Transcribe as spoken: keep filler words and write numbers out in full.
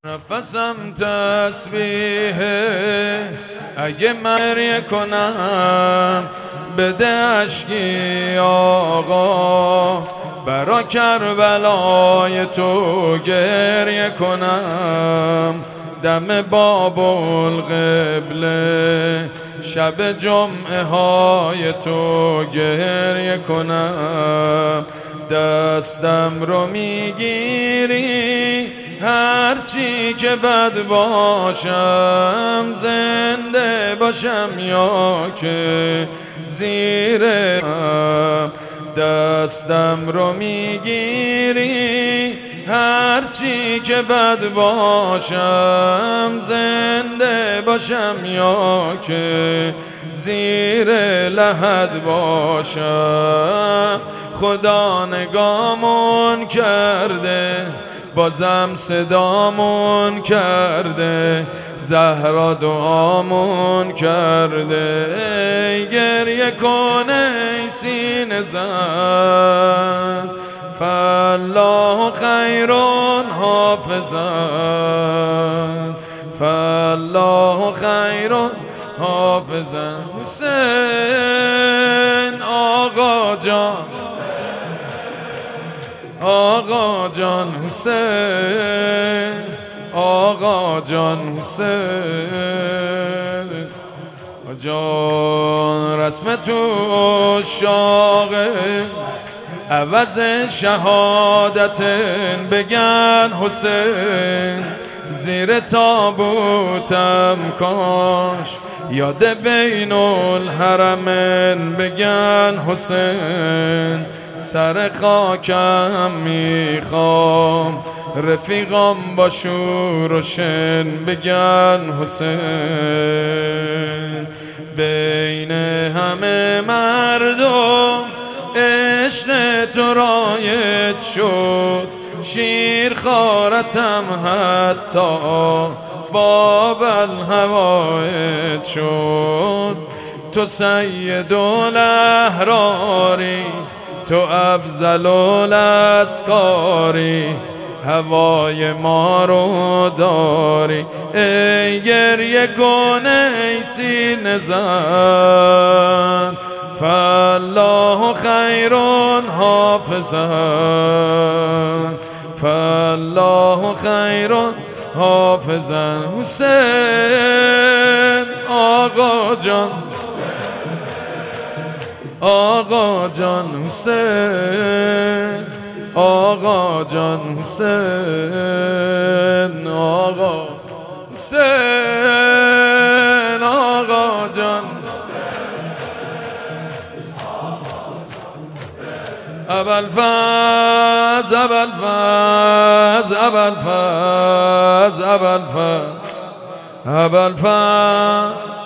نفسم تسبیحه اگه مریه کنم بده اشکی آقا، برا کربلای تو گریه کنم. دم باب القبله شب جمعه های تو گریه کنم. دستم رو میگیری هرچی که بد باشم، زنده باشم یا که زیرم. دستم رو میگیری هرچی که بد باشم، زنده باشم یا که زیر لحد باشم. خدا نگامون کرده بازم صدامون کرده، زهرا دعامون کرده. ای گریه کن ای سینه زن، فالله خیر حافظا، فالله خیر حافظا. حسین آقا جان، آقا جان حسین، آقا جان حسین جان. رسم تو عشاقه عوض شهادت بگن حسین. زیر تابوتم کاش یاد بین الحرمین بگن حسین. سر خاکم میخوام رفیقام با شور و شن بگن حسین. بین همه مردم عشق تو رایج شد، شیر خارتم حتی باب الهوایج شد. تو سید الاحراری، تو افضل الاسکاری، هوای ما رو داری. ای گریه کن ای سینه زن، فالله خیر حافظا، فالله خیر حافظا. حسین آقا جان، آقا جان حسین، آقا جان حسین، آقا حسین، آقا جان. ابوالفضل، ابوالفضل، ابوالفضل، ابوالفضل، ابوالفضل.